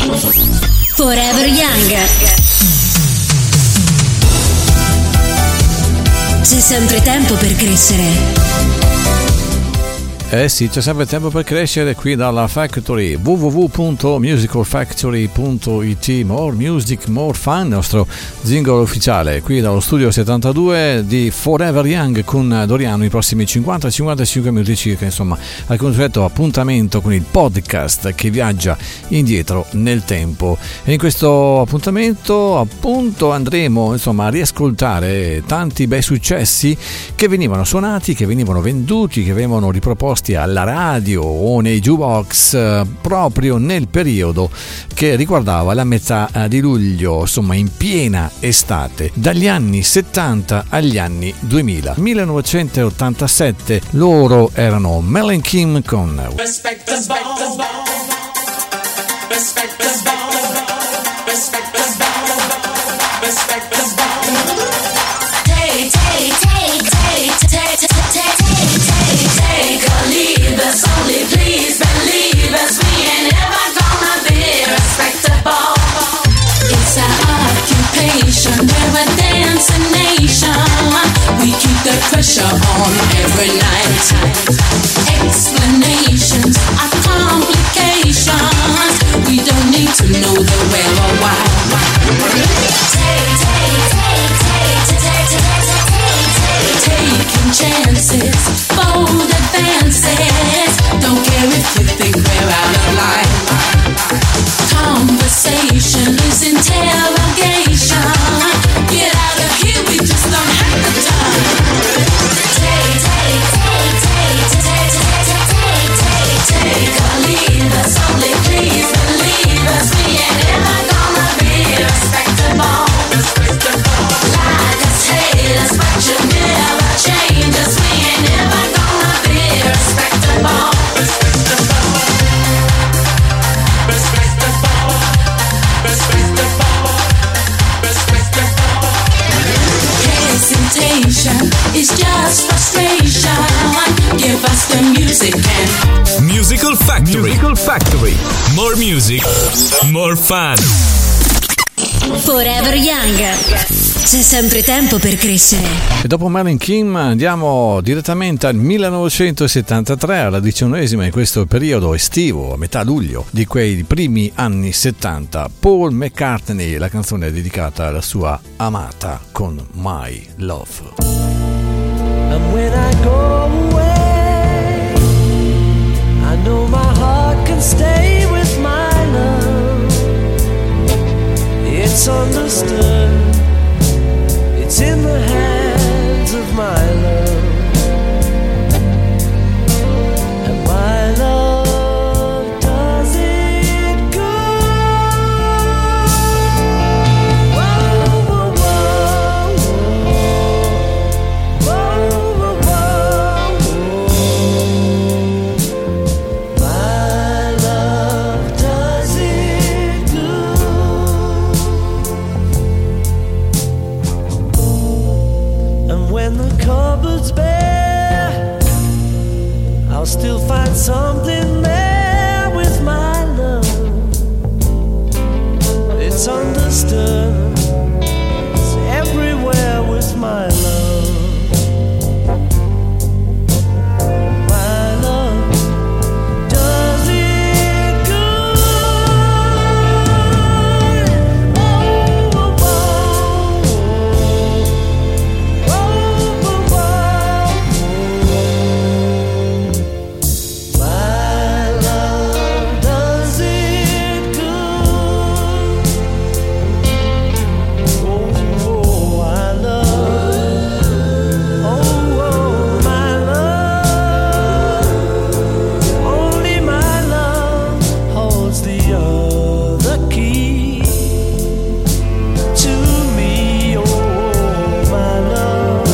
Forever Young. C'è sempre tempo per crescere. Eh sì, c'è sempre tempo per crescere qui dalla Factory, www.musicalfactory.it. More music, more fun, nostro jingle ufficiale qui dallo studio 72 di Forever Young con Doriano. I prossimi 50-55 minuti circa, insomma, al consueto appuntamento con il podcast che viaggia indietro nel tempo. E in questo appuntamento appunto andremo insomma a riascoltare tanti bei successi che venivano suonati, che venivano venduti, che venivano riproposti alla radio o nei jukebox proprio nel periodo che riguardava la metà di luglio, insomma in piena estate, dagli anni 70 agli anni 2000. 1987 loro erano Mel and Kim con Take or leave us, only please believe us. We ain't ever gonna be respectable. It's our occupation, we're a dancing nation. We keep the pressure on every night. Explanations are complications. We don't need to know the where or why. Taking chances, bold advances. Don't care if you think we're out of line. Conversation is interrogation. Get out of here, we just don't have the time. Take or leave us, only please believe us. We ain't ever gonna be respectable. Like us, hate us, but you never change us. We ain't never gonna be respectable. Hesitation is just frustration. Give us the music and Musical Factory. More music, more fun. Forever Young. C'è sempre tempo per crescere. E dopo Mel and Kim andiamo direttamente al 1973, alla 19ª in questo periodo estivo, a metà luglio di quei primi anni 70. Paul McCartney, la canzone dedicata alla sua amata con My Love. And when I go away, I know my heart can stay with my love. It's understood, it's in the hands of my love. And my love does it good. Whoa, whoa, whoa, whoa, whoa, whoa, whoa. My love does it good. And when the cupboard's bare, I'll still find something there with my love. It's understood, it's everywhere with my love. My love does it good. Oh, oh, oh, oh, oh, oh, oh. My love does it good. Oh, oh, I love. Oh, oh, my love. Only my love holds the other key to me. Oh, my love.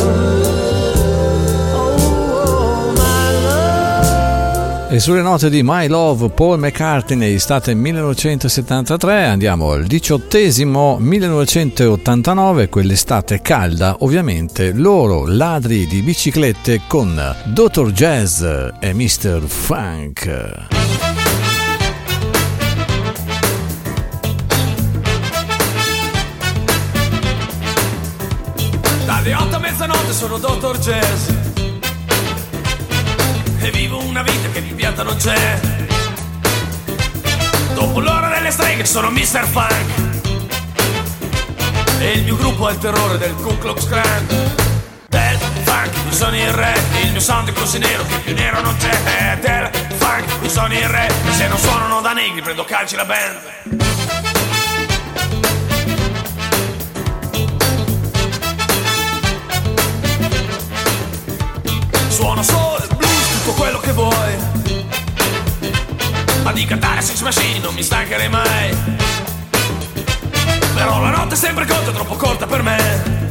Oh, my love. E sulle note di My Love, Paul McCartney, estate 1973, andiamo al 18° 1989, quell'estate calda, ovviamente loro ladri di biciclette con Dr. Jazz e Mr. Funk. mezzanotte sono Dr. Jazz e vivo una vita che di pianta non c'è. Dopo l'ora delle streghe sono Mr. Funk e il mio gruppo è il terrore del Ku Klux Klan. Del funk, io sono il re, il mio sound è così nero che più nero non c'è. Del funk, io sono il re, e se non suonano da negri prendo calci la band. Suono soul, blues, tutto quello che vuoi, ma di cantare Six Machine non mi stancherei mai. Però la notte è sempre corta, troppo corta per me,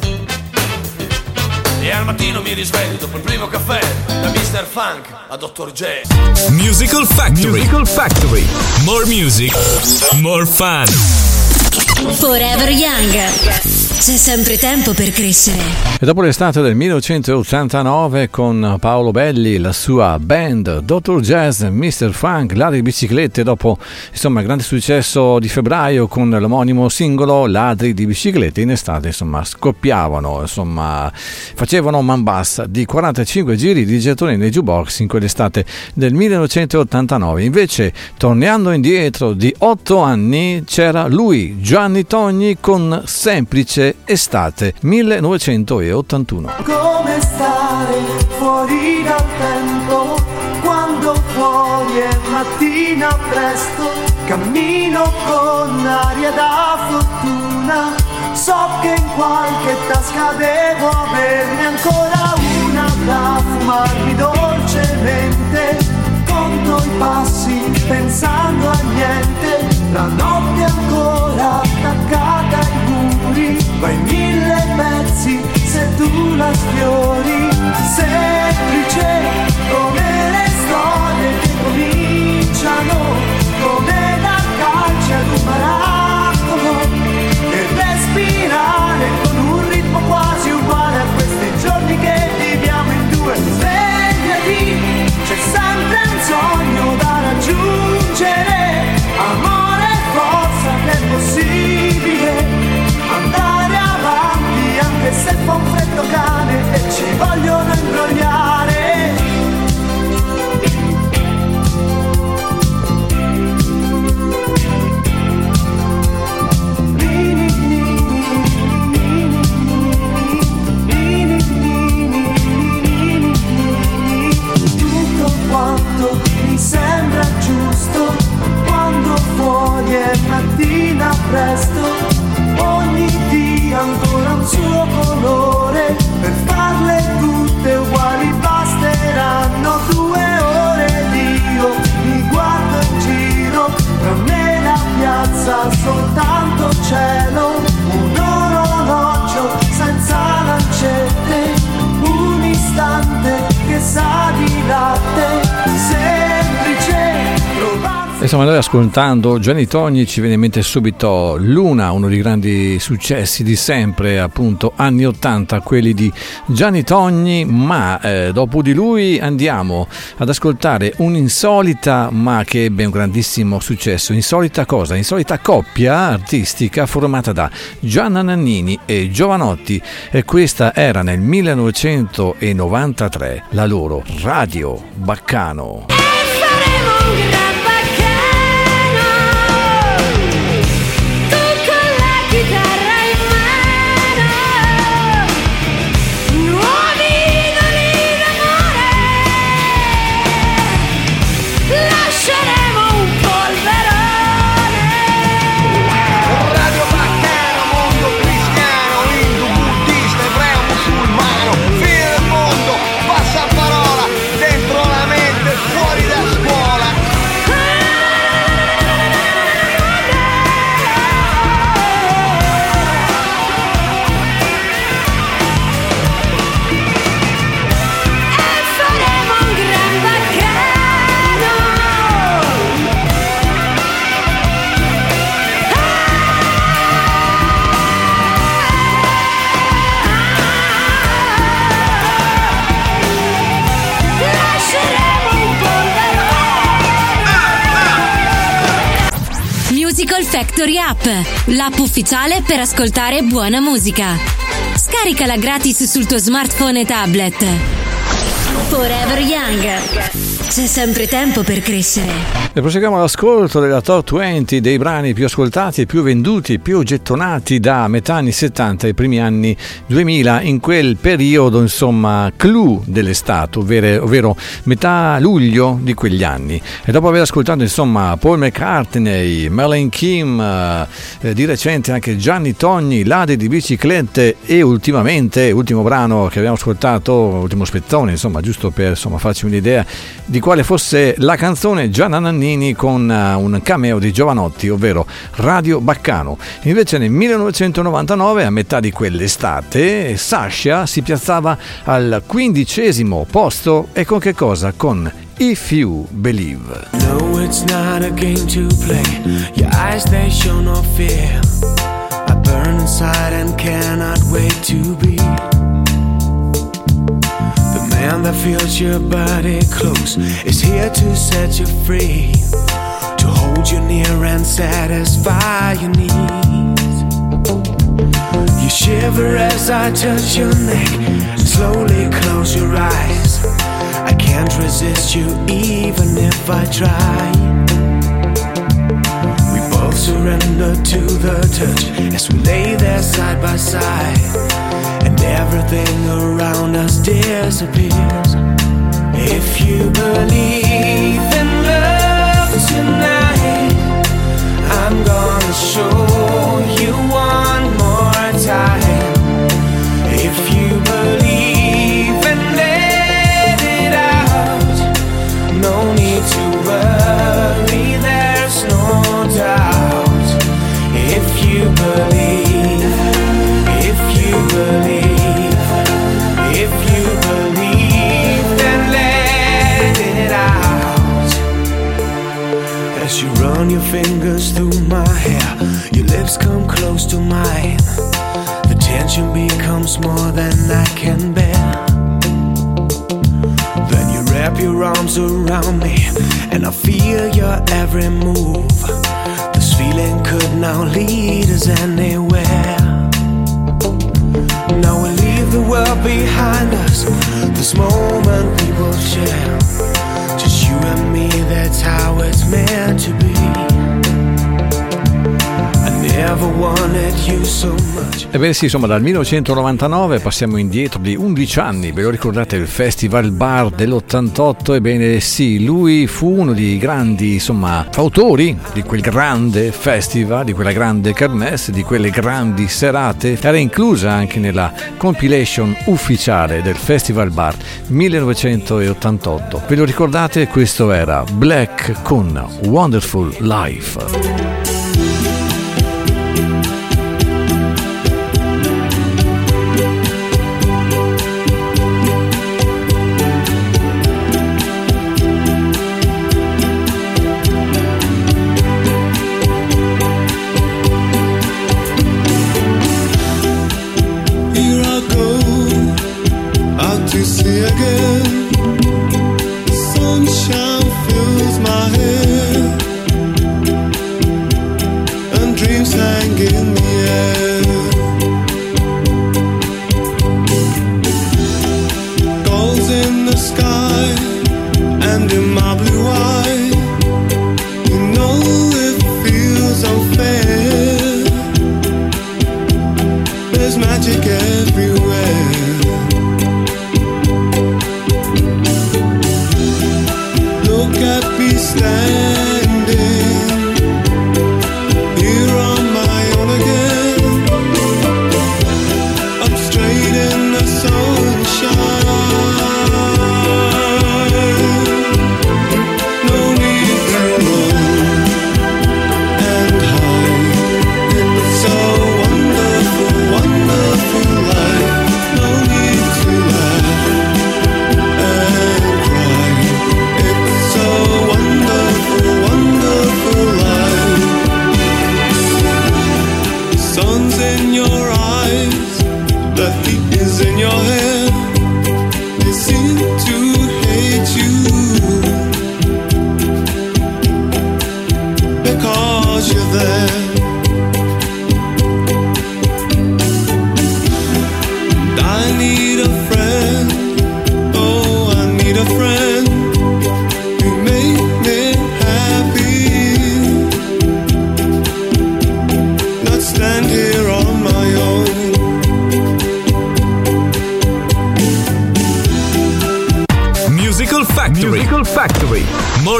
e al mattino mi risveglio dopo il primo caffè, da Mr. Funk a Dr. J. Musical Factory. Musical Factory. More music, more fun. Forever Young. C'è sempre tempo per crescere. E dopo l'estate del 1989 con Paolo Belli, la sua band Dr. Jazz, Mr. Funk, Ladri di biciclette, dopo insomma il grande successo di febbraio con l'omonimo singolo Ladri di biciclette, in estate insomma scoppiavano, insomma facevano man bassa di 45 giri di gettoni nei jukebox in quell'estate del 1989. Invece tornando indietro di 8 anni c'era lui, Gianni Togni, con Semplice Estate 1981. Come stare fuori dal tempo quando fuori è mattina presto, cammino con aria da fortuna, so che in qualche tasca devo averne ancora una da fumarmi dolcemente, conto i passi pensando a niente, la notte è ancora attaccata ai muri, vai in 1000 pezzi se tu la sfiori, semplice come le storie che cominciano come da calci ad un maracolo, e respirare con un ritmo quasi uguale a questi giorni che viviamo in due. Svegliati, c'è sempre un sogno da raggiungere, amore e forza che è possibile andare avanti anche se fa un freddo cane e ci vogliono imbrogliare. Tutto quanto mi sembra giusto quando fuori è mattina presto, ogni dia ancora un suo colore, per farle tutte uguali basteranno 2 ore ed io mi guardo in giro, tra me e la piazza soltanto cielo, un orologio senza lancette, un istante che sa di latte, semplice trovare. Insomma, noi ascoltando Gianni Togni ci viene in mente subito Luna, uno dei grandi successi di sempre, appunto anni 80, quelli di Gianni Togni, ma dopo di lui andiamo ad ascoltare un'insolita ma che ebbe un grandissimo successo. Insolita cosa? Insolita coppia artistica formata da Gianna Nannini e Giovanotti, e questa era nel 1993 la loro Radio Baccano. Musical Factory App, l'app ufficiale per ascoltare buona musica. Scaricala gratis sul tuo smartphone e tablet. Forever Young. C'è sempre tempo per crescere. E proseguiamo l'ascolto della Top 20 dei brani più ascoltati e più venduti, più gettonati da metà anni 70 ai primi anni 2000, in quel periodo, insomma, clou dell'estate, ovvero metà luglio di quegli anni. E dopo aver ascoltato, insomma, Paul McCartney, Merlin Kim, di recente anche Gianni Togni, Lade di biciclette e ultimamente, ultimo brano che abbiamo ascoltato, ultimo spezzone, insomma, giusto per farci un'idea di quale fosse la canzone, Gianna Nannini con un cameo di Giovanotti, ovvero Radio Baccano. Invece nel 1999, a metà di quell'estate, Sasha si piazzava al 15° posto, e con che cosa? Con If You Believe. No, it's not a game to play. Your eyes, they show no fear. I burn inside and cannot wait to be the man that feels your body close, is here to set you free, to hold you near and satisfy your needs. You shiver as I touch your neck, slowly close your eyes. I can't resist you even if I try. We both surrender to the touch as we lay there side by side, and everything around us disappears. If you believe in love tonight, I'm gonna show you one more time. If you believe and let it out, no need to worry, there's no doubt. If you believe, if you believe, if you believe, then let it out. As you run your fingers through my hair, your lips come close to mine. The tension becomes more than I can bear. Then you wrap your arms around me, and I feel your every move. This feeling could now lead us anywhere. Now we leave the world behind us, this moment we will share. Just you and me, that's how it's meant to be. I never wanted you so much. Ebbene sì, insomma, dal 1999 passiamo indietro di 11 anni. Ve lo ricordate, il Festival Bar dell'88? Ebbene sì, lui fu uno dei grandi, insomma, autori di quel grande festival, di quella grande kermesse, di quelle grandi serate. Era inclusa anche nella compilation ufficiale del Festival Bar 1988. Ve lo ricordate? Questo era Black con Wonderful Life. Standing here on my own again.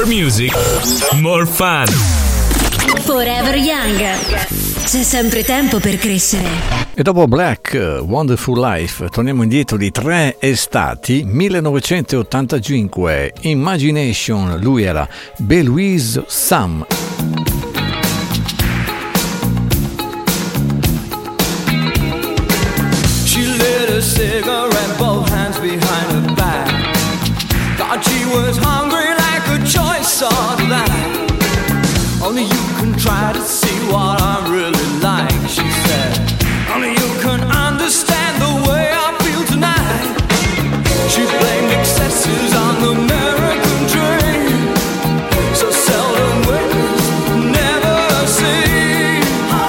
music, more fun. Forever Young. C'è sempre tempo per crescere. E dopo Black, Wonderful Life, torniamo indietro di 3 estati. 1985, Imagination, lui era Belouise Sam. She lit a cigarette, both hands behind her back. Thought she was hungry like a choice of that. Only you can try to see what I'm really like, she said. Only you can understand the way I feel tonight. She blamed excesses on the American dream. So seldom witnessed, never seen.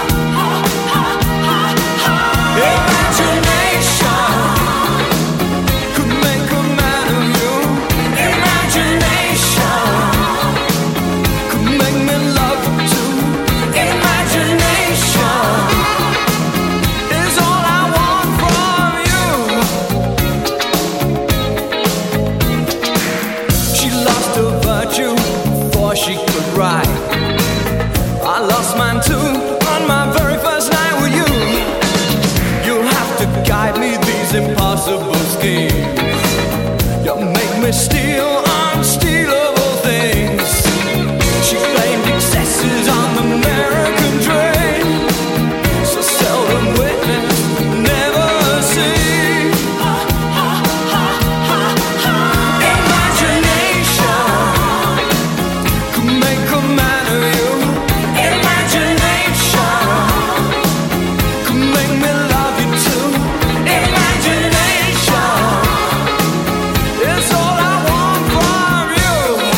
Imagination could make a man of you. Imagination could make me love you too. Imagination is all I want from you. She lost her virtue before she could write. I lost mine too on my very first night with you. You'll have to guide me these impossible schemes. You make me steal unstealable things. She blamed excesses on the American dream. So seldom witnessed, never seen. Imagination could make a man of you. Imagination could make me love you too. Imagination is all I want from you.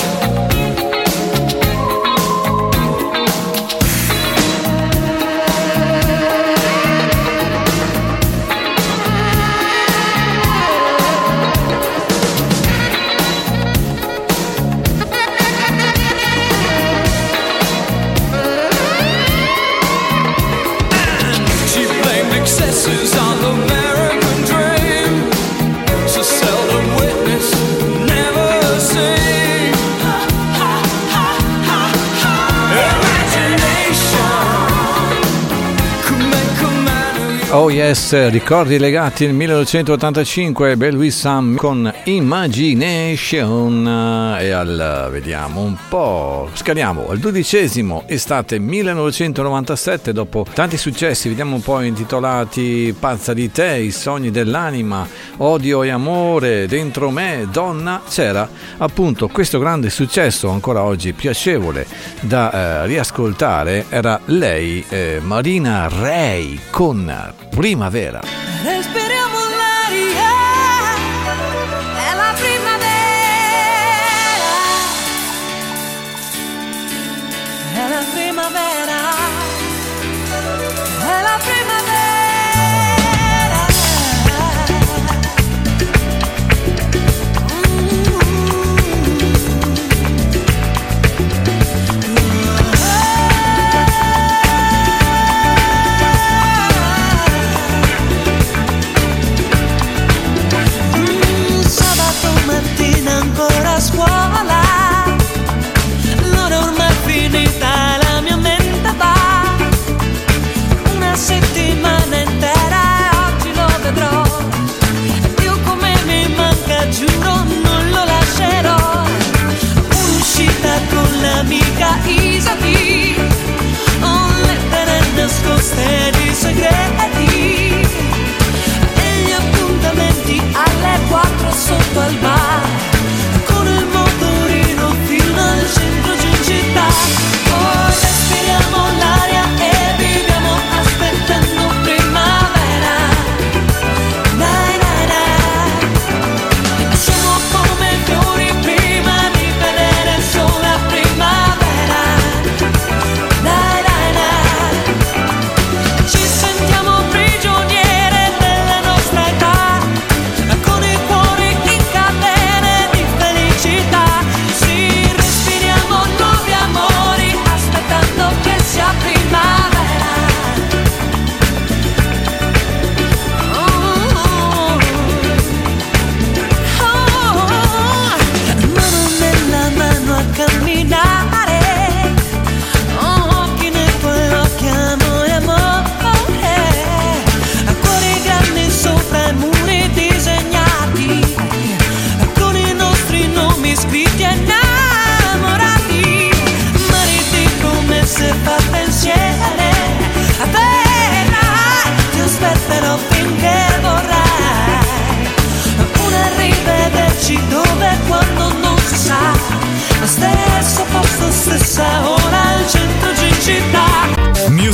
She blamed excesses on the American dream. So seldom witnessed, never seen. Imagination could make a man of you. Oh yes, ricordi legati al 1985, Belouise Sam con Imagination. E vediamo un po', scaliamo al 12°, estate 1997, dopo tanti successi, vediamo un po' intitolati Pazza di te, I sogni dell'anima, Odio e amore, Dentro me, Donna. C'era appunto questo grande successo, ancora oggi piacevole da riascoltare, era lei, Marina Rey, con Primavera. Respiriamo l'aria, è la primavera, è la primavera, è la primavera. Sabato mattina ancora a scuola, l'ora ormai è finita, la mia mente va. Una settimana intera e oggi lo vedrò. Dio come mi manca, giuro non lo lascerò. Un'uscita con l'amica Isabi, ho lettere nascoste di segreti. E gli appuntamenti alle 4 sotto al bar, con il motorino fino al centro di città. Oh, respiriamo l'aria e viviamo aspettando primavera. Dai, dai, dai. Siamo come fiori prima di vedere il sole a primavera. Dai, dai, dai.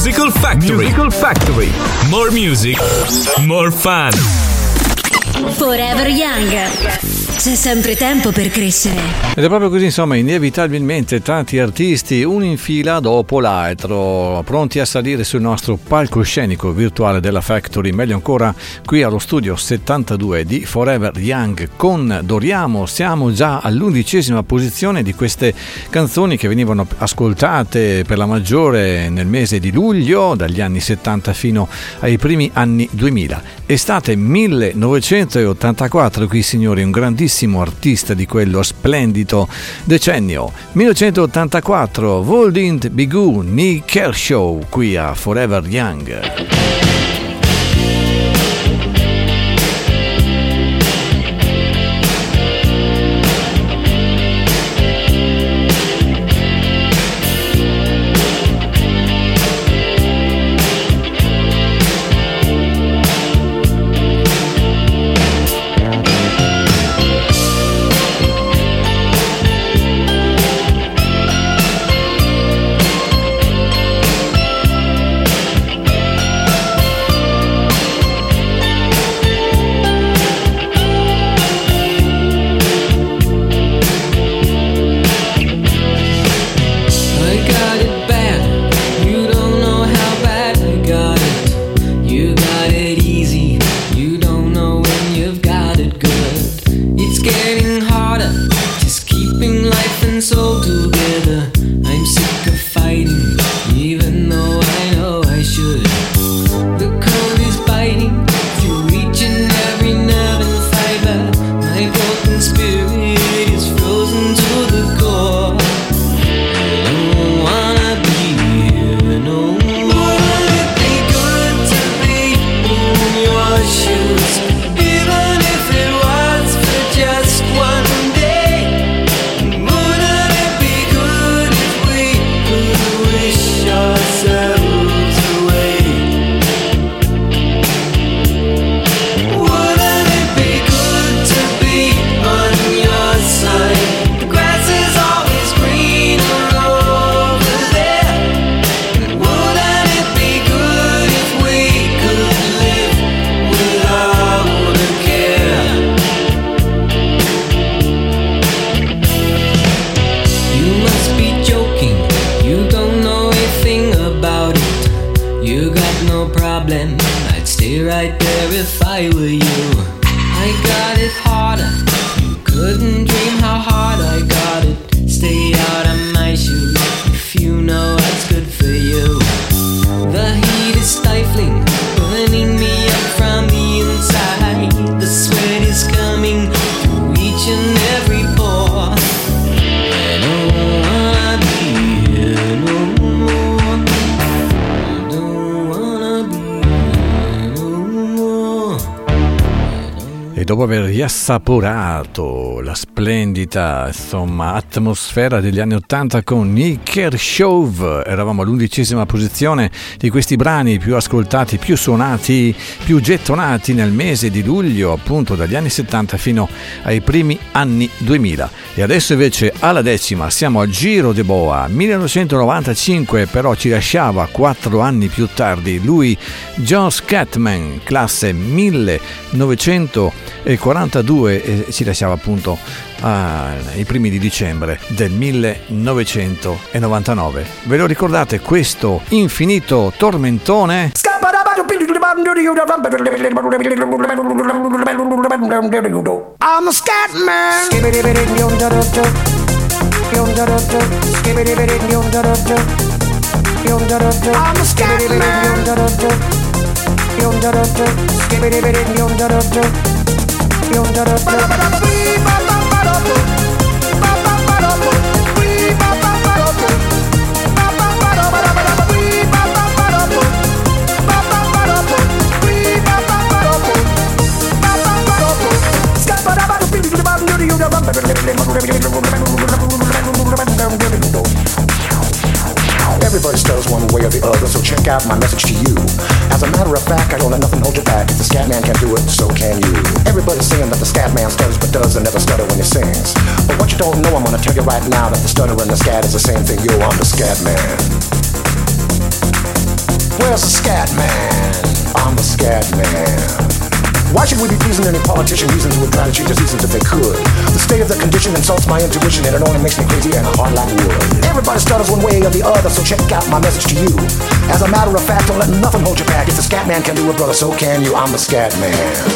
Musical Factory. More music, more fun. Forever Young. C'è sempre tempo per crescere. Ed è proprio così, insomma, inevitabilmente tanti artisti, uno in fila dopo l'altro, pronti a salire sul nostro palcoscenico virtuale della Factory, meglio ancora qui allo studio 72 di Forever Young con Doriamo. Siamo già all'11ª posizione di queste canzoni che venivano ascoltate per la maggiore nel mese di luglio, dagli anni 70 fino ai primi anni 2000. Estate 1984, qui signori, un grandissimo artista di quello splendido decennio. 1984, Voldint Bigoo, Nick Kershaw, qui a Forever Young. Dopo aver riassaporato la splendida, insomma, atmosfera degli anni 80 con Nick Kershaw, eravamo all'11ª posizione di questi brani più ascoltati, più suonati, più gettonati nel mese di luglio, appunto dagli anni 70 fino ai primi anni 2000. E adesso invece alla 10ª siamo a Giro de Boa, 1995, però ci lasciava 4 anni più tardi lui, John Scatman, classe 1942, e ci lasciava appunto ai primi di dicembre del 1999. Ve lo ricordate questo infinito tormentone? I'm a scat man. I'm a scat Everybody stutters one way or the other, so check out my message to you. As a matter of fact, I don't let nothing hold you back. If the scat man can do it, so can you. Everybody's saying that the scat man stutters but does and never stutter when he sings. But what you don't know, I'm gonna tell you right now that the stutter and the scat is the same thing. Yo, I'm the scat man. Where's the scat man? I'm the scat man. Why should we be pleasing any politician reasons who would try to change the seasons if they could? The state of the condition insults my intuition and it only makes me crazy and hard like wood. Everybody stutters one way or the other, so check out my message to you. As a matter of fact, don't let nothing hold you back. If the scat man can do it, brother, so can you. I'm the scat man.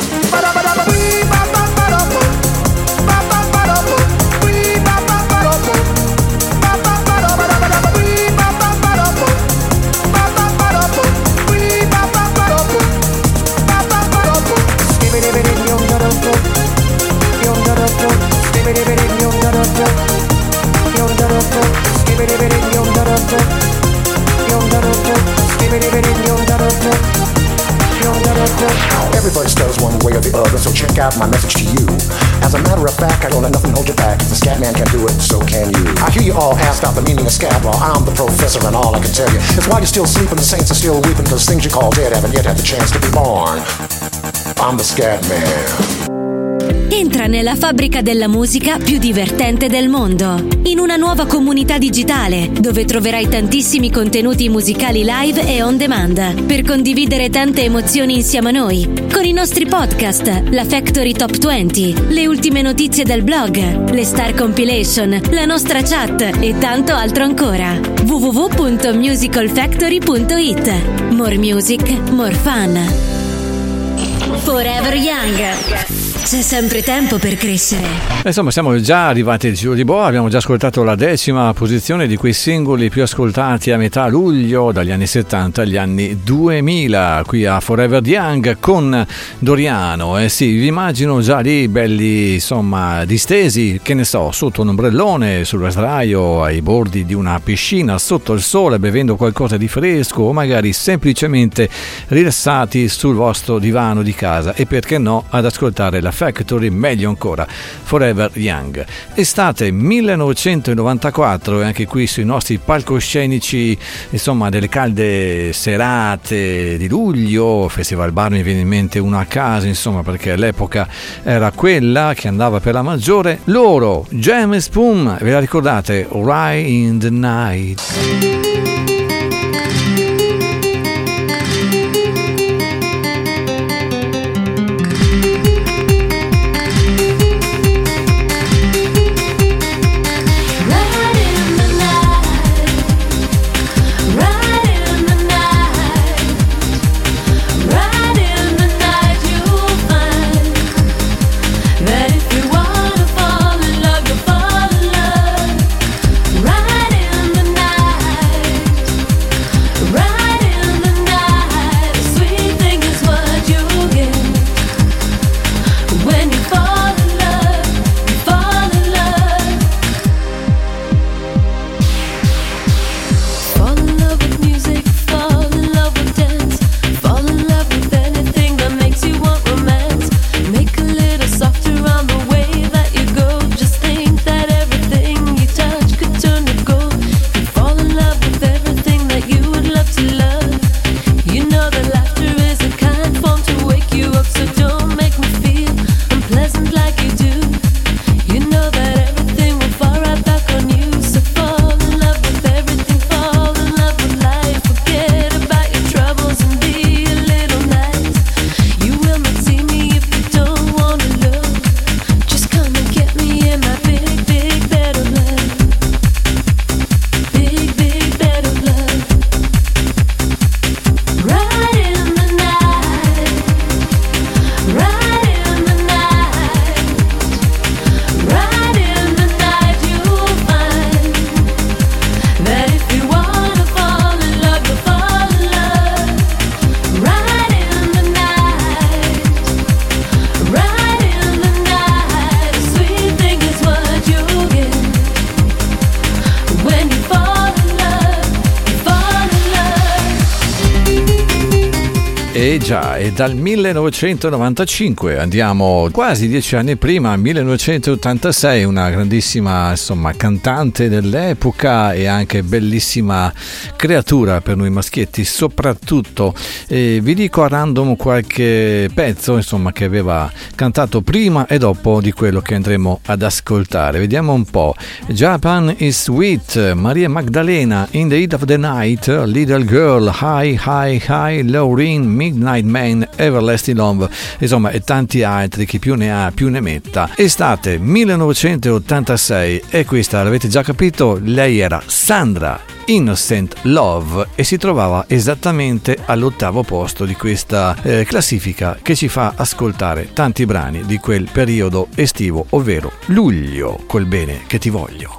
Everybody stutters one way or the other, so check out my message to you. As a matter of fact, I don't let nothing hold you back. If the scat man can do it, so can you. I hear you all ask out the meaning of scat. Well, I'm the professor and all I can tell you is while you're still sleeping, the saints are still weeping, cause things you call dead haven't yet had the chance to be born. I'm the scat man. Entra nella fabbrica della musica più divertente del mondo, in una nuova comunità digitale dove troverai tantissimi contenuti musicali live e on demand per condividere tante emozioni insieme a noi, con i nostri podcast, la Factory Top 20, le ultime notizie del blog, le Star Compilation, la nostra chat e tanto altro ancora. www.musicalfactory.it. More music, more fun. Forever Young. C'è sempre tempo per crescere. Insomma, siamo già arrivati al giro di boa, abbiamo già ascoltato la 10ª posizione di quei singoli più ascoltati a metà luglio, dagli anni 70 agli anni 2000, qui a Forever Young con Doriano. Sì, vi immagino già lì belli, insomma, distesi, che ne so, sotto un ombrellone, sul sdraio, ai bordi di una piscina, sotto il sole, bevendo qualcosa di fresco o magari semplicemente rilassati sul vostro divano di casa e perché no ad ascoltare la Factory, meglio ancora Forever Young. Estate 1994 e anche qui sui nostri palcoscenici, insomma, delle calde serate di luglio, Festival Bar mi viene in mente uno a caso, insomma, perché all'epoca era quella che andava per la maggiore. Loro, Jam e Spoon, ve la ricordate? Right in the Night. Right in the night. E già, è dal 1995, andiamo quasi 10 anni prima, 1986, una grandissima cantante dell'epoca e anche bellissima creatura per noi maschietti soprattutto. Vi dico a random qualche pezzo che aveva cantato prima e dopo di quello che andremo ad ascoltare. Vediamo un po'. Japan is Sweet, Maria Magdalena, In the Heat of the Night, Little Girl, High High High, Laureen, Midnight Man, Everlasting Love, e tanti altri, chi più ne ha più ne metta. Estate 1986 e questa l'avete già capito, lei era Sandra, Innocent Love, e si trovava esattamente all'8° posto di questa classifica che ci fa ascoltare tanti brani di quel periodo estivo, ovvero luglio, col bene che ti voglio.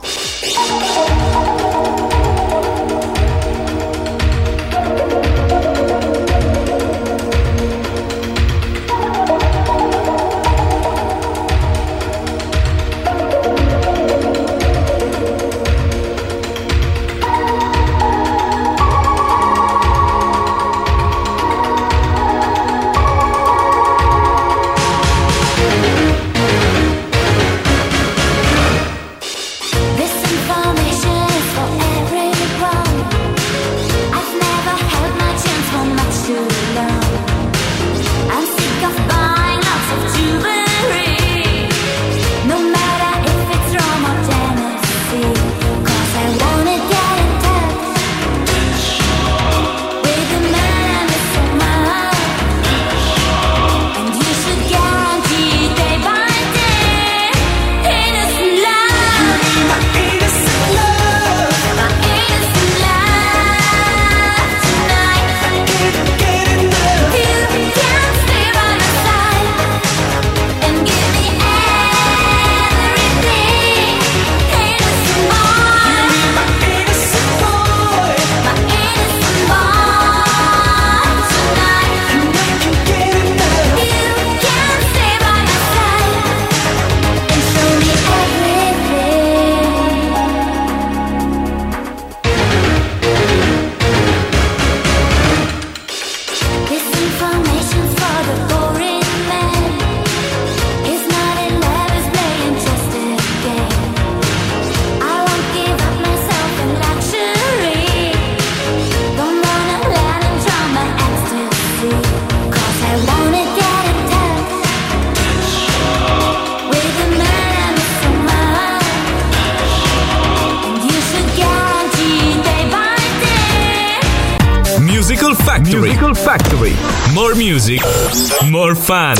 Musical Factory. More music, more fun.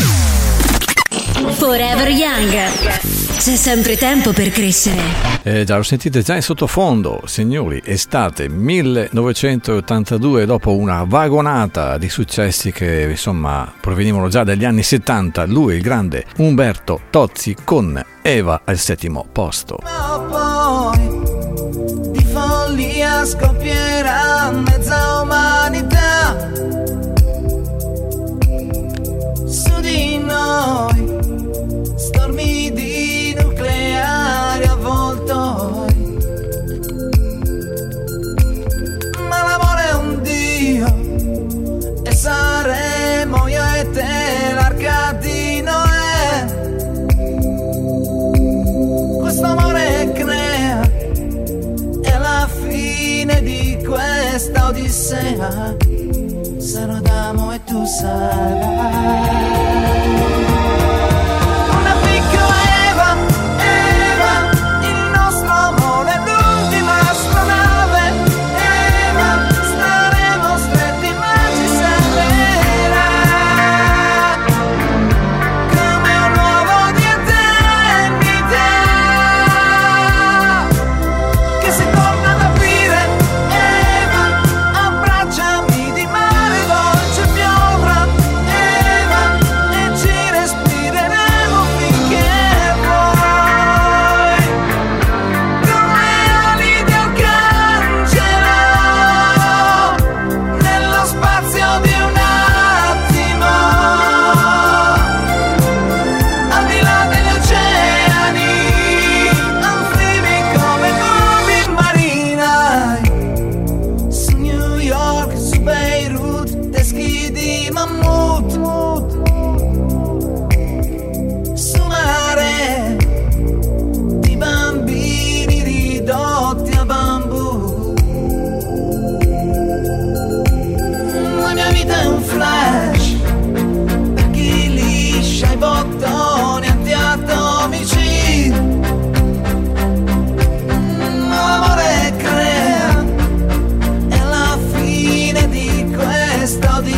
Forever Young. C'è sempre tempo per crescere. Già lo sentite già in sottofondo, signori, estate 1982, dopo una vagonata di successi che provenivano già dagli anni 70, lui il grande Umberto Tozzi con Eva al 7° posto. Ma poi di follia scoppierà mezza umanità. Su di noi stormi di nucleari avvoltoi, ma l'amore è un dio e saremo io e te l'arca di Noè. Questo amore crea è la fine di questa odissea. Sarò Adamo e tu sarai una piccola Eva, Eva, il nostro amore è l'ultima astronave. Eva, staremo stretti ma ci salverà come un uovo di eternità che si torna ad aprire. Eva, abbracciami di mare dolce piovra. Eva,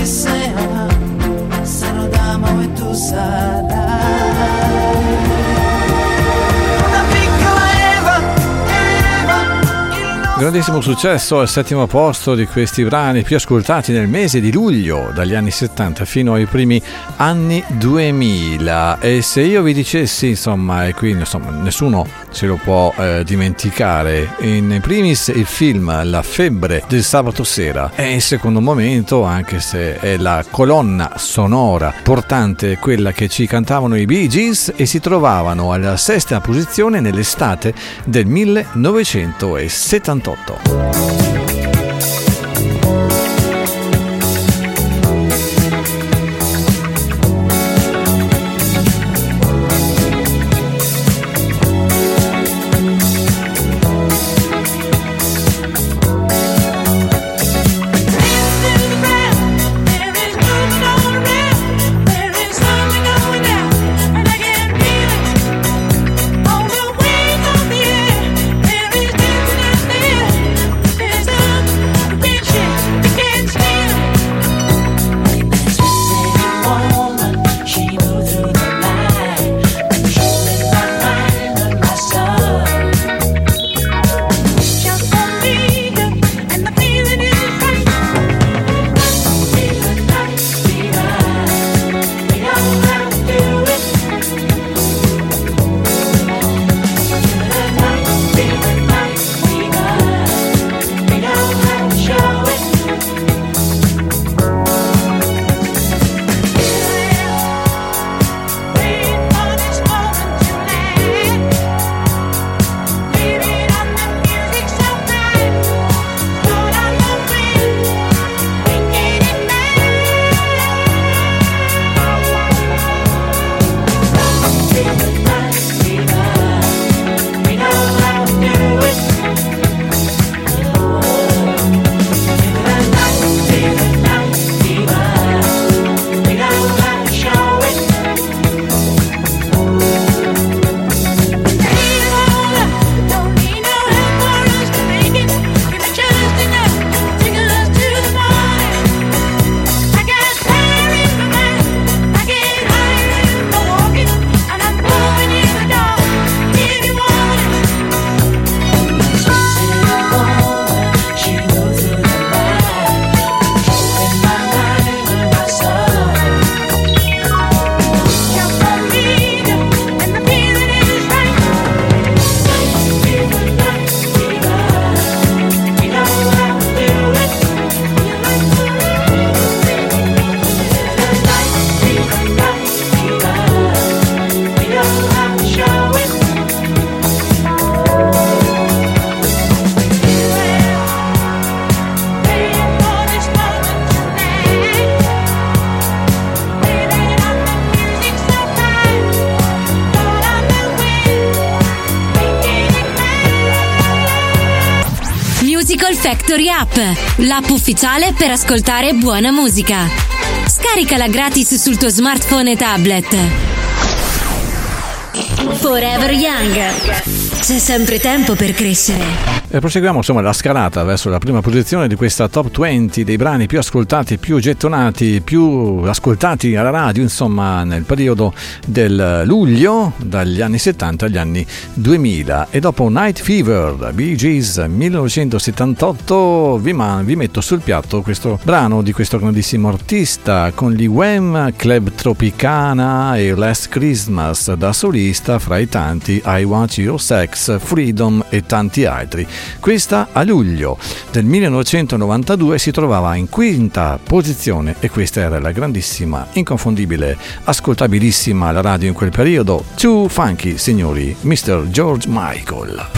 sea, sarò d'amo e tu sarai una piccola Eva, Grandissimo successo al 7° posto di questi brani più ascoltati nel mese di luglio, dagli anni 70 fino ai primi anni 2000. E se io vi dicessi, insomma, e qui insomma nessuno se lo può dimenticare, in primis il film La febbre del sabato sera è il secondo momento, anche se è la colonna sonora portante quella che ci cantavano i Bee Gees, e si trovavano alla 6ª posizione nell'estate del 1978. Factory App, l'app ufficiale per ascoltare buona musica. Scaricala gratis sul tuo smartphone e tablet. Forever Young. C'è sempre tempo per crescere. E proseguiamo insomma la scalata verso la prima posizione di questa top 20 dei brani più ascoltati, più gettonati, più ascoltati alla radio, insomma, nel periodo del luglio, dagli anni 70 agli anni 2000. E dopo Night Fever, Bee Gees 1978, vi metto sul piatto questo brano di questo grandissimo artista con gli Wham, Club Tropicana e Last Christmas da solista, fra i tanti I Want Your Sex, Freedom e tanti altri. Questa a luglio del 1992 si trovava in 5ª posizione e questa era la grandissima, inconfondibile, ascoltabilissima alla radio in quel periodo, Too Funky, signori, Mr. George Michael.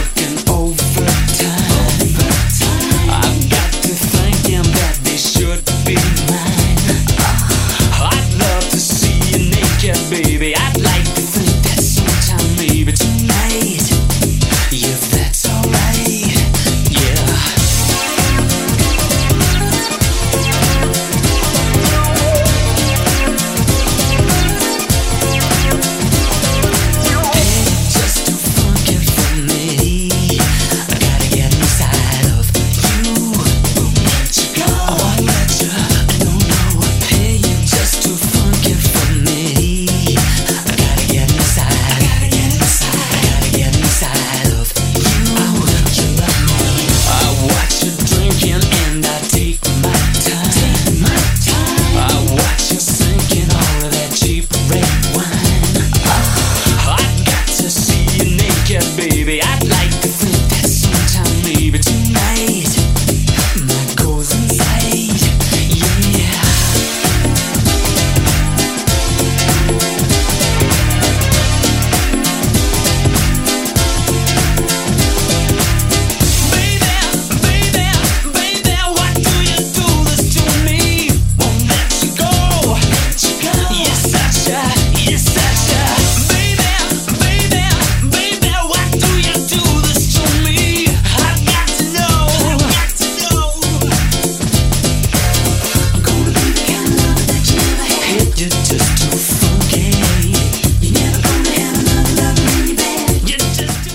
Should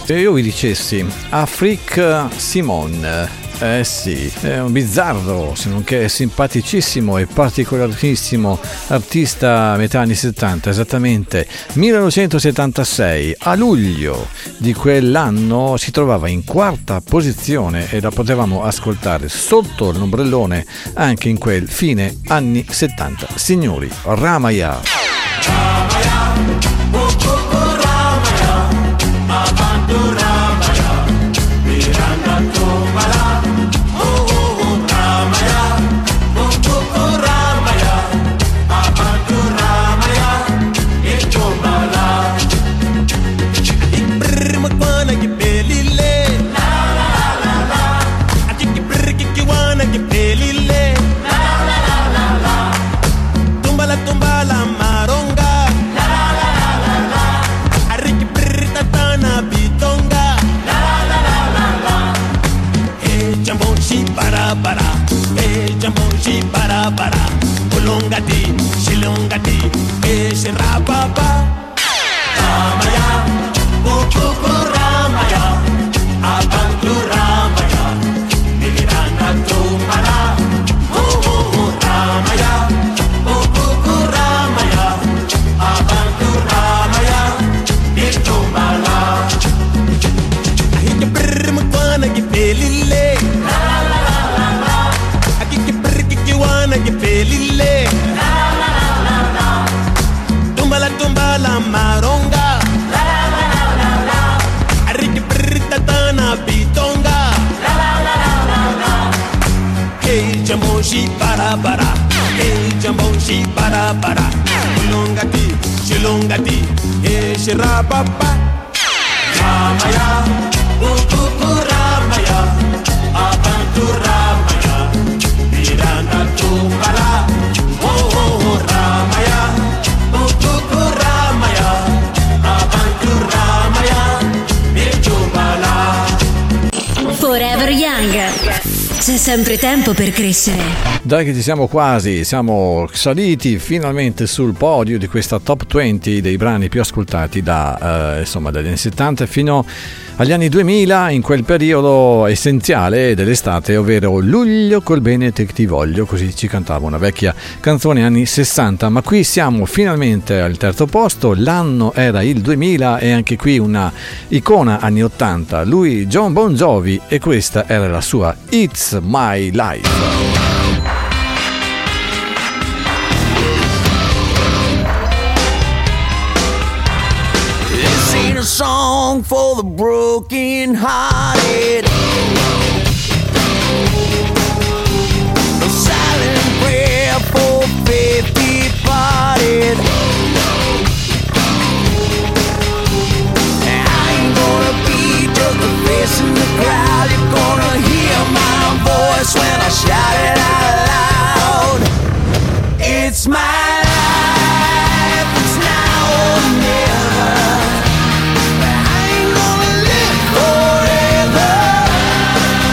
Se io vi dicessi Afrique Simon, sì, è un bizzardo, se non che simpaticissimo e particolarissimo artista metà anni 70, esattamente 1976. A luglio di quell'anno si trovava in quarta posizione e la potevamo ascoltare sotto l'ombrellone anche in quel fine anni 70. Signori, Ramaya. Ulongati, shilongati, shirapapa. Ramaya, bukuku Ramaya, abantu Ramaya, niliranga tumbala. Ramaya, bukuku Ramaya, abantu Ramaya, nitumbala. Ahike brr mukwana gipelile. Wana ke pelile la la la la tumbala tumbala maronga la la la la la ariki prita tana bitonga la la la la hey jamboshi para hey jamboshi para ulongati shilongati hey shirapapa Ramaya bukuku Ramaya abantu Ramaya Miranda tumbala, Ramaya, bukuku Ramaya, abantu Ramaya, mirtumbala. Forever Young. C'è sempre tempo per crescere. Dai che ci siamo quasi, siamo saliti finalmente sul podio di questa top 20 dei brani più ascoltati dagli anni 70 fino agli anni 2000, in quel periodo essenziale dell'estate, ovvero Luglio col bene te ti voglio, così ci cantava una vecchia canzone anni 60, ma qui siamo finalmente al terzo posto, l'anno era il 2000 e anche qui una icona anni 80, lui John Bon Jovi, e questa era la sua It's My Life. Song for the broken hearted, a silent prayer for faith departed. I ain't gonna be just a face in the crowd. You're gonna hear my voice when I shout it out loud. It's my life, it's now or never.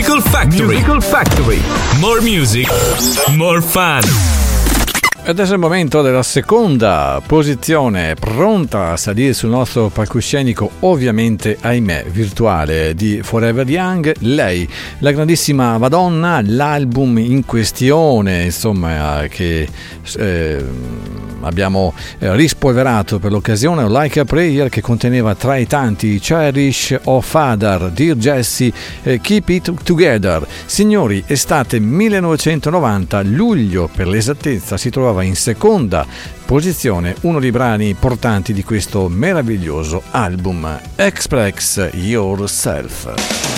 Musical Factory. Musical Factory. More music, more fun. Ed è il momento della seconda posizione, pronta a salire sul nostro palcoscenico, ovviamente, ahimè, virtuale, di Forever Young. Lei, la grandissima Madonna, l'album in questione, insomma, che abbiamo rispolverato per l'occasione, Like a Prayer, che conteneva tra i tanti Cherish, Oh Father, Dear Jessie, Keep It Together. Signori, estate 1990, luglio per l'esattezza, si trovava in seconda posizione uno dei brani importanti di questo meraviglioso album, Express Yourself.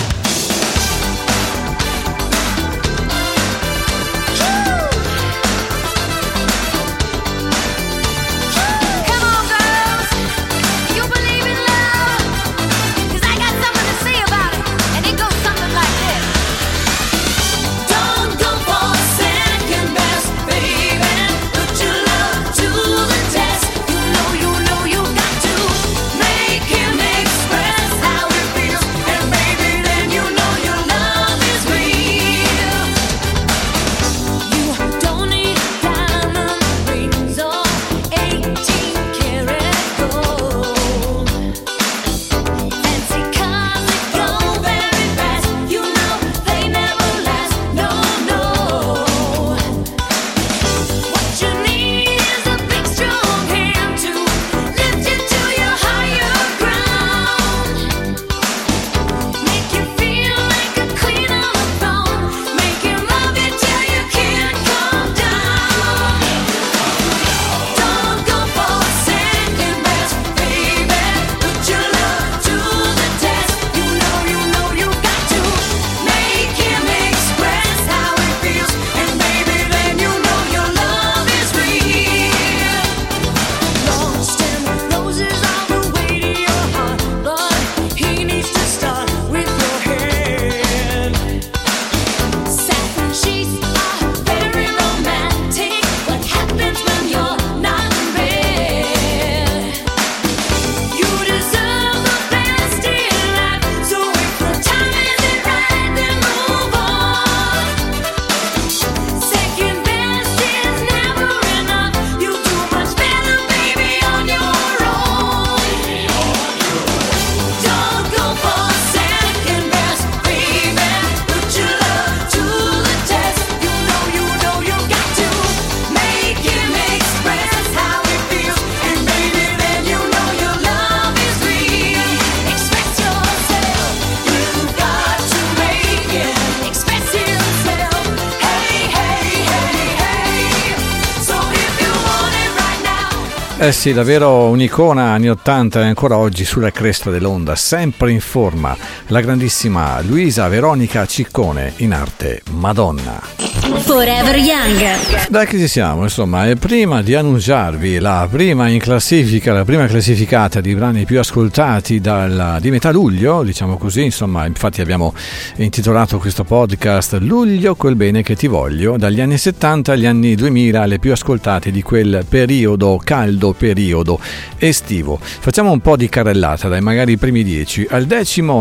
Eh sì, davvero un'icona anni 80 e ancora oggi sulla cresta dell'onda, sempre in forma, la grandissima Luisa Veronica Ciccone, in arte Madonna. Forever Young. Dai che ci siamo, insomma, e prima di annunciarvi la prima in classifica, la prima classificata di brani più ascoltati di metà luglio, diciamo così, insomma, infatti abbiamo intitolato questo podcast Luglio quel bene che ti voglio, dagli anni 70 agli anni 2000, le più ascoltate di quel periodo, caldo periodo estivo. Facciamo un po' di carrellata, dai, magari i primi 10. Al decimo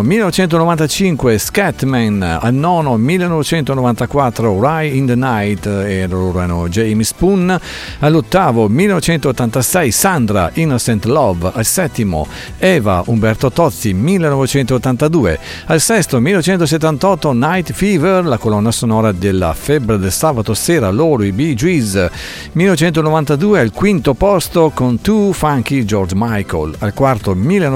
1995 Scatman, al nono 1994 Ride in the Night, erano James Spoon, all'ottavo 1986 Sandra, Innocent Love, al settimo Eva, Umberto Tozzi, 1982, al sesto 1978 Night Fever, la colonna sonora della febbre del sabato sera, loro i Bee Gees, 1992 al quinto posto con Too Funky George Michael, al quarto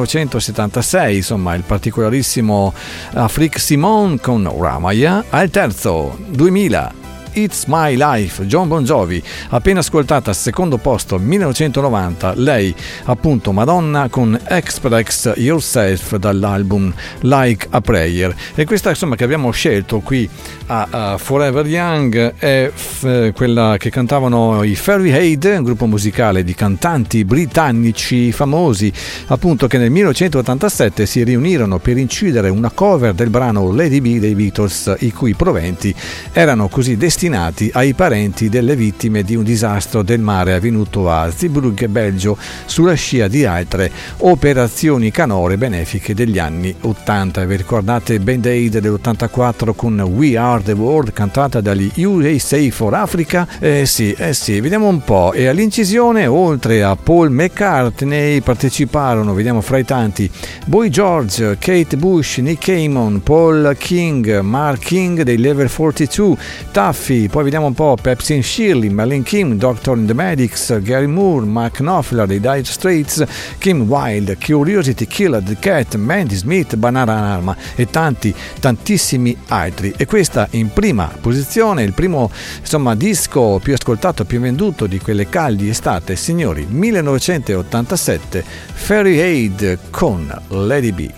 1976 insomma il particolarissimo Afrique Simon con Ramaya, al terzo 2000 It's My Life, John Bon Jovi, appena ascoltata al secondo posto 1990, lei appunto Madonna con Express Yourself dall'album Like a Prayer. E questa insomma che abbiamo scelto qui a Forever Young è quella che cantavano i Fairyhead, un gruppo musicale di cantanti britannici famosi appunto che nel 1987 si riunirono per incidere una cover del brano Lady B dei Beatles, i cui proventi erano così destinati destinati ai parenti delle vittime di un disastro del mare avvenuto a Zeebrugge, Belgio, sulla scia di altre operazioni canore benefiche degli anni 80. Vi ricordate Band Aid dell'84 con We Are the World, cantata dagli USA for Africa? Sì, vediamo un po'. E all'incisione, oltre a Paul McCartney, parteciparono, vediamo fra i tanti, Boy George, Kate Bush, Nick Cayman, Paul King, Mark King dei Level 42, Tuffy, poi vediamo un po' Pepsi and Shirley, Marlene Kim, Doctor and the Medics, Gary Moore, Mark Knopfler dei Dire Straits, Kim Wilde, Curiosity Killer, The Cat, Mandy Smith, Bananarama e tantissimi altri. E questa in prima posizione, il primo disco più ascoltato, più venduto di quelle caldi estate, signori, 1987, Fairy Aid con Lady B.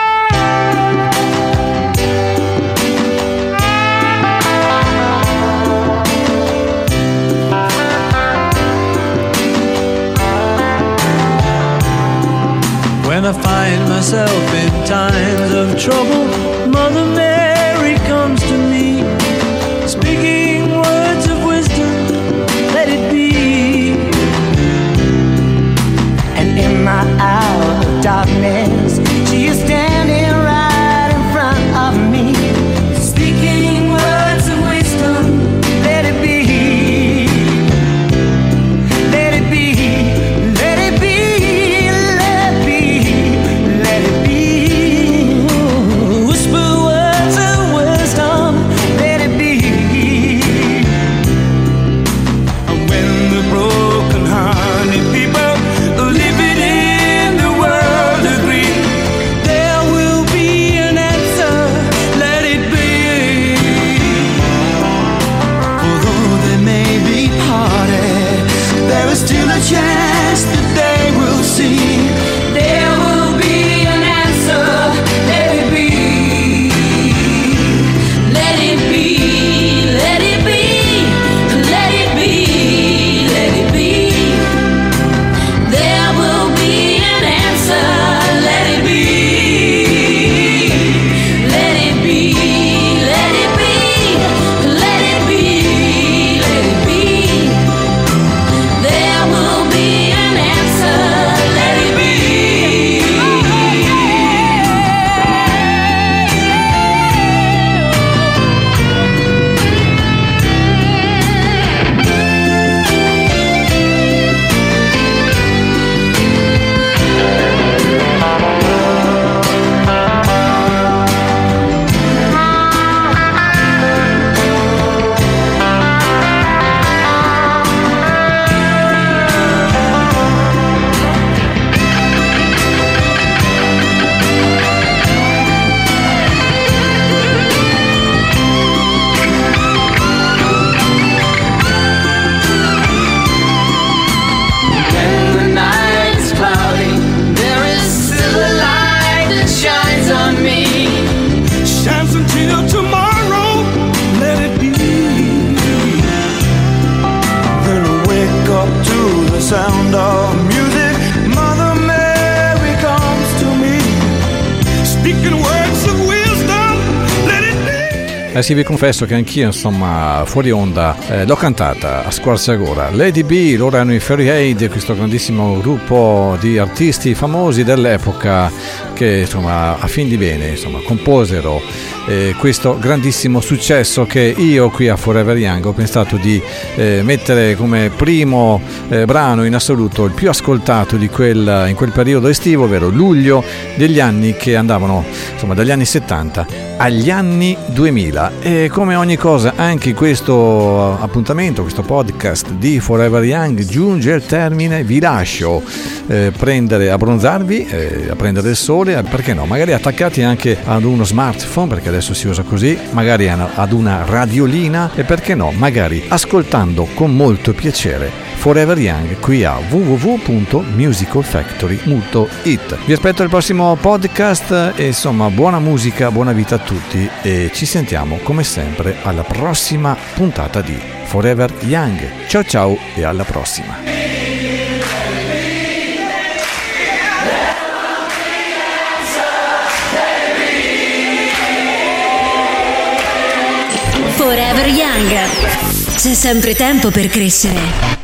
When I find myself in times of trouble, Mother Mary comes to me, speaking words of wisdom, let it be. And in my hour of darkness, she is standing right in front of me, speaking words of wisdom, let it be. Let it be. Let it be. Let it be. Let it be. Whisper words of wisdom, let it be. When the broken-hearted people living in the world agree, there will be an answer, let it be. Although they may be parted, there is still a chance that they will see. There will be an answer, let it be. Let it be, let it be, let it be, let it be. There will be an answer, let it be. Let it be, let it be, let it be, let it be. There will be an answer, let it be. When the night's cloudy, there is still a light that shines on me. Shines until tomorrow, let it be. Then I wake up to the sound of music. Mother Mary comes to me, speaking words of wisdom, let it be. Sì, vi confesso che anch'io, fuori onda, l'ho cantata a squarciagora. Lady B, loro erano i Fairy Aid, questo grandissimo gruppo di artisti famosi dell'epoca che, a fin di bene, composero questo grandissimo successo che io qui a Forever Young ho pensato di mettere come primo brano in assoluto, il più ascoltato in quel periodo estivo, ovvero luglio degli anni che andavano, dagli anni 70 agli anni 2000. E come ogni cosa, anche questo appuntamento, questo podcast di Forever Young giunge al termine. Vi lascio abbronzarvi, a prendere il sole, perché no, magari attaccati anche ad uno smartphone, perché adesso si usa così, magari ad una radiolina, e perché no, magari ascoltando con molto piacere Forever Young qui a www.musicalfactory.it. Vi aspetto al prossimo podcast e buona musica, buona vita a tutti, e ci sentiamo come sempre alla prossima puntata di Forever Young. Ciao ciao e alla prossima. Forever Young. Young. C'è sempre tempo per crescere.